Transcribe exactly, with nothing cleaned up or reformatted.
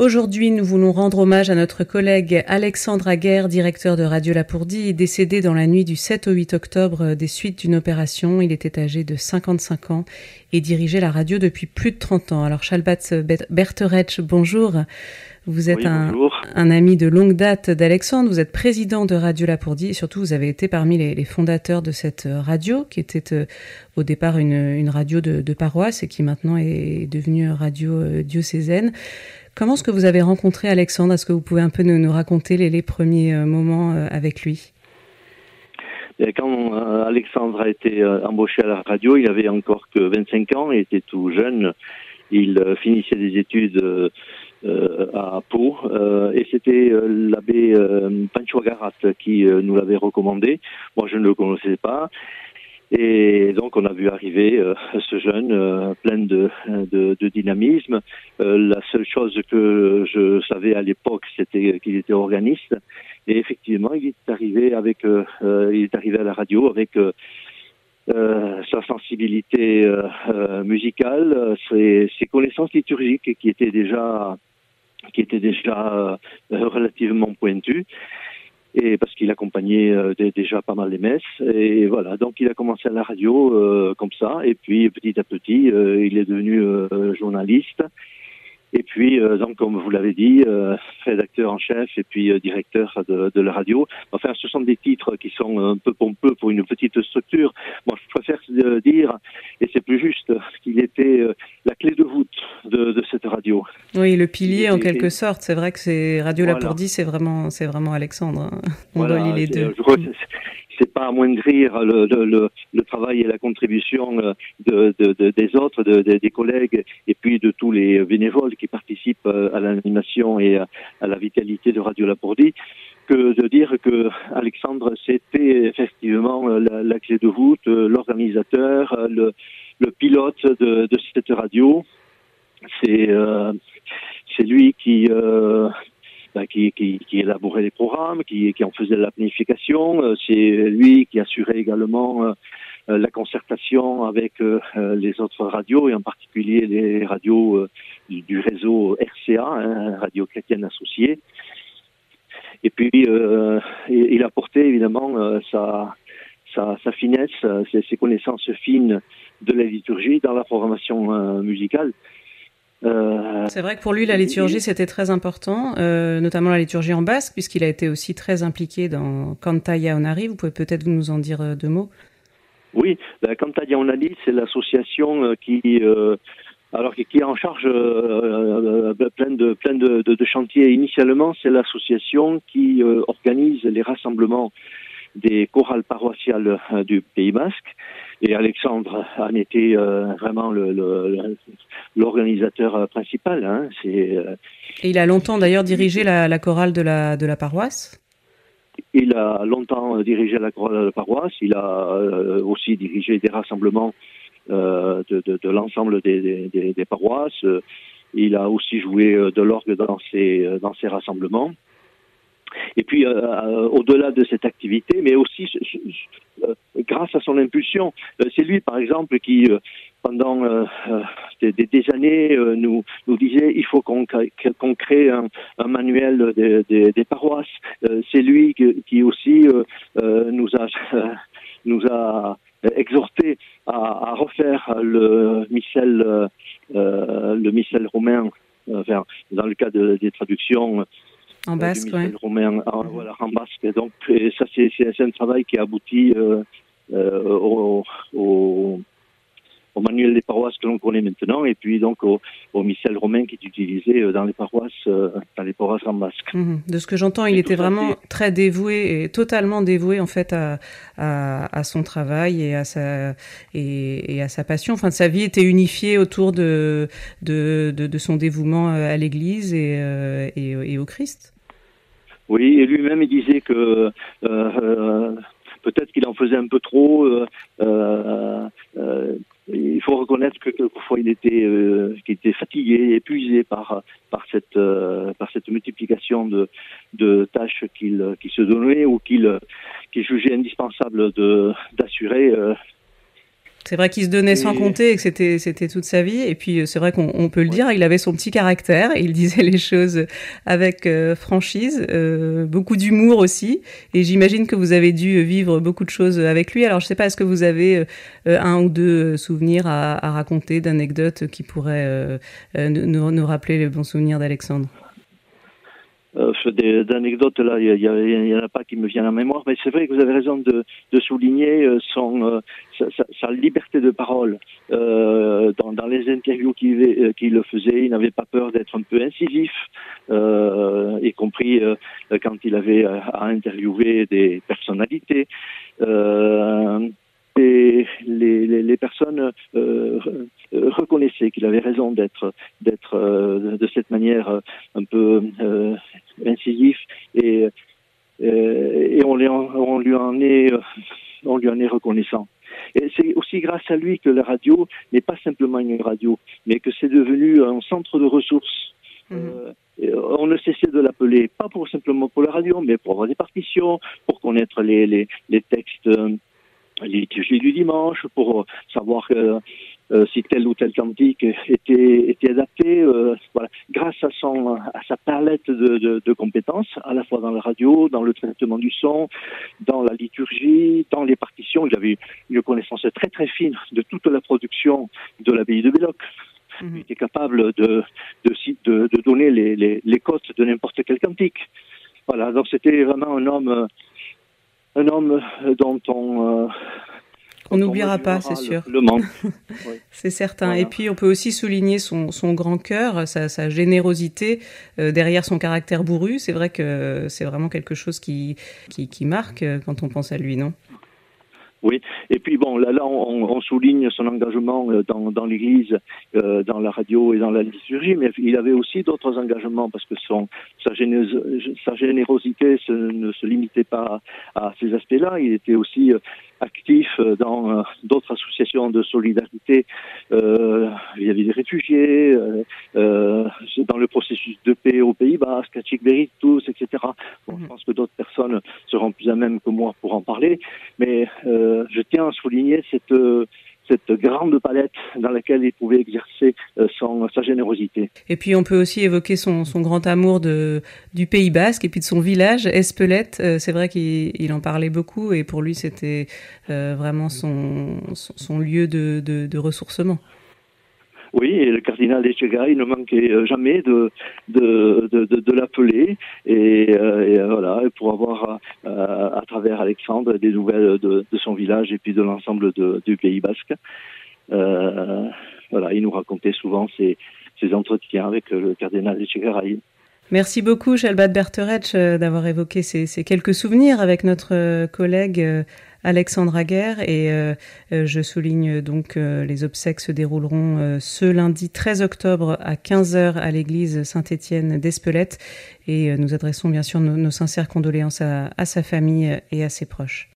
Aujourd'hui, nous voulons rendre hommage à notre collègue Alexandre Aguerre, directeur de Radio Lapourdie, décédé dans la nuit du sept au huit octobre des suites d'une opération. Il était âgé de cinquante-cinq ans et dirigeait la radio depuis plus de trente ans. Alors, Chalbatz Berteretsch, bonjour. Vous êtes oui, un, un ami de longue date d'Alexandre, vous êtes président de Radio Lapourdie et surtout vous avez été parmi les, les fondateurs de cette radio qui était euh, au départ une, une radio de, de paroisse et qui maintenant est devenue radio euh, diocésaine. Comment est-ce que vous avez rencontré Alexandre? Est-ce que vous pouvez un peu nous, nous raconter les, les premiers euh, moments euh, avec lui? Et quand euh, Alexandre a été euh, embauché à la radio, il avait encore que vingt-cinq ans, il était tout jeune, il euh, finissait des études euh, euh, à Pau euh, et c'était euh, l'abbé euh, Pancho Garat qui euh, nous l'avait recommandé. Moi je ne le connaissais pas. Et donc on a vu arriver euh, ce jeune euh, plein de, de, de dynamisme. Euh, la seule chose que je savais à l'époque, c'était qu'il était organiste. Et effectivement, il est arrivé avec, euh, il est arrivé à la radio avec euh, euh, sa sensibilité euh, euh, musicale, ses, ses connaissances liturgiques qui étaient déjà, qui étaient déjà euh, relativement pointues. Et parce qu'il accompagnait euh, déjà pas mal les messes, et voilà, donc il a commencé à la radio euh, comme ça, et puis petit à petit, euh, il est devenu euh, journaliste, et puis euh, donc comme vous l'avez dit, euh, rédacteur en chef et puis euh, directeur de, de la radio. Enfin, ce sont des titres qui sont un peu pompeux pour une petite structure. Moi, je préfère euh, dire, et c'est plus juste, qu'il était euh, la clé de voûte de, de cette radio. Oui, le pilier en quelque sorte. C'est vrai que c'est Radio voilà. Lapourdie, c'est vraiment, c'est vraiment Alexandre. On voilà, relie les deux. Je crois que c'est pas amoindrir le, le, le, le travail et la contribution de, de, de, des autres, de, de, des collègues, et puis de tous les bénévoles qui participent à l'animation et à, à la vitalité de Radio Lapourdie, que de dire que Alexandre, c'était effectivement la, la clé de voûte, l'organisateur, le, le pilote de, de cette radio. C'est euh, c'est lui qui, euh, bah, qui, qui qui élaborait les programmes, qui, qui en faisait la planification. C'est lui qui assurait également euh, la concertation avec euh, les autres radios et en particulier les radios euh, du réseau R C A, hein, Radio Chrétienne Associée. Et puis euh, il apportait évidemment euh, sa sa sa finesse, ses, ses connaissances fines de la liturgie dans la programmation euh, musicale. Euh, c'est vrai que pour lui, la liturgie, c'était très important, euh, notamment la liturgie en basque, puisqu'il a été aussi très impliqué dans Canta Jaunari. Vous pouvez peut-être nous en dire euh, deux mots? Oui, ben, Canta Jaunari, c'est l'association euh, qui, euh, alors qui est en charge euh, euh, plein de plein de, de, de chantiers. Initialement, c'est l'association qui euh, organise les rassemblements des chorales paroissiales euh, du Pays Basque. Et Alexandre en était euh, vraiment le, le, l'organisateur principal. Hein. C'est, euh, Et il a longtemps d'ailleurs dirigé la, la chorale de la, de la paroisse. Il a longtemps dirigé la chorale de la paroisse. Il a euh, aussi dirigé des rassemblements euh, de, de, de l'ensemble des, des, des paroisses. Il a aussi joué de l'orgue dans ses, dans ses rassemblements. Et puis, euh, au-delà de cette activité, mais aussi euh, grâce à son impulsion, euh, c'est lui, par exemple, qui, euh, pendant euh, des, des années, euh, nous, nous disait il faut qu'on, qu'on crée un, un manuel des, des, des paroisses. Euh, c'est lui qui, qui aussi euh, euh, nous a euh, nous a exhorté à, à refaire le missel, euh, le missel romain, enfin, dans le cas de, des traductions. En basque, oui. Romain, en, voilà, en basque. Donc, et ça, c'est, c'est, c'est un travail qui aboutit euh, euh, au, au, au manuel des paroisses que l'on connaît maintenant, et puis donc au, au missel romain qui est utilisé dans les paroisses, euh, dans les paroisses en basque. Mmh. De ce que j'entends, il et était vraiment c'est... très dévoué et totalement dévoué en fait à, à, à son travail et à sa et, et à sa passion. Enfin, sa vie était unifiée autour de de de, de son dévouement à l'Église et, euh, et, et au Christ. Oui, et lui-même il disait que euh, euh, peut-être qu'il en faisait un peu trop. Euh, euh, euh, il faut reconnaître que quelquefois il était, euh, qu'il était fatigué, épuisé par par cette euh, par cette multiplication de de tâches qu'il qu'il se donnait ou qu'il qu'il jugeait indispensable de d'assurer. Euh, C'est vrai qu'il se donnait et... sans compter et que c'était, c'était toute sa vie. Et puis, c'est vrai qu'on on peut le ouais. dire, il avait son petit caractère. Il disait les choses avec euh, franchise, euh, beaucoup d'humour aussi. Et j'imagine que vous avez dû vivre beaucoup de choses avec lui. Alors, je sais pas, est-ce que vous avez euh, un ou deux souvenirs à, à raconter, d'anecdotes qui pourraient euh, euh, nous, nous rappeler les bons souvenirs d'Alexandre? Euh, des, d'anecdotes là, il y, y, y en a pas qui me viennent en mémoire, mais c'est vrai que vous avez raison de, de souligner euh, son euh, sa, sa, sa liberté de parole euh, dans, dans les interviews qu'il, euh, qu'il le faisait. Il n'avait pas peur d'être un peu incisif, euh, y compris euh, quand il avait à interviewer des personnalités. Euh, Et les, les, les personnes euh, reconnaissaient qu'il avait raison d'être, d'être euh, de cette manière un peu euh, incisif et, euh, et on, lui en, on lui en est on lui en est reconnaissant. Et c'est aussi grâce à lui que la radio n'est pas simplement une radio, mais que c'est devenu un centre de ressources. Mmh. Euh, on ne cessait de l'appeler, pas pour simplement pour la radio, mais pour avoir des partitions, pour connaître les, les, les textes. Euh, les liturgies du dimanche, pour savoir euh, euh, si tel ou tel cantique était, était adapté. Euh, voilà. Grâce à, son, à sa palette de, de, de compétences, à la fois dans la radio, dans le traitement du son, dans la liturgie, dans les partitions, il avait une connaissance très très fine de toute la production de l'abbaye de Belloc. Mmh. Il était capable de, de, de, de donner les, les, les cotes de n'importe quel cantique. Voilà, donc c'était vraiment un homme... Un homme dont on... Euh, on n'oubliera pas, c'est sûr. Le, le manque. Oui. C'est certain. Voilà. Et puis, on peut aussi souligner son, son grand cœur, sa, sa générosité euh, derrière son caractère bourru. C'est vrai que c'est vraiment quelque chose qui, qui, qui marque quand on pense à lui, non ? Oui, et puis bon, là, là on, on souligne son engagement dans, dans l'Église, euh, dans la radio et dans la liturgie, mais il avait aussi d'autres engagements parce que son, sa, généros, sa générosité se, ne se limitait pas à, à ces aspects-là. Il était aussi actif dans euh, d'autres associations de solidarité euh, vis-à-vis des réfugiés, euh, euh, dans le processus de paix au Pays Basque, à Tchik-Bérit-Tous, et cetera. Bon, je pense que d'autres personnes seront plus à même que moi pour en parler, mais euh, je tiens à souligner cette cette grande palette dans laquelle il pouvait exercer son, sa générosité. Et puis on peut aussi évoquer son, son grand amour de, du Pays Basque et puis de son village, Espelette. C'est vrai qu'il il en parlait beaucoup et pour lui c'était euh, vraiment son, son, son lieu de, de, de ressourcement. Oui, et le cardinal Echegaray ne manquait jamais de de de, de, de l'appeler et, euh, et voilà pour avoir euh, à travers Alexandre des nouvelles de, de son village et puis de l'ensemble de, du Pays Basque. Euh, voilà, il nous racontait souvent ses, ses entretiens avec le cardinal Echegaray. Merci beaucoup, Shalbat Berteretsch, d'avoir évoqué ces, ces quelques souvenirs avec notre collègue Alexandre Aguerre. Et euh, je souligne donc euh, les obsèques se dérouleront euh, ce lundi treize octobre à quinze heures à l'église Saint-Étienne d'Espelette. Et euh, nous adressons bien sûr nos, nos sincères condoléances à, à sa famille et à ses proches.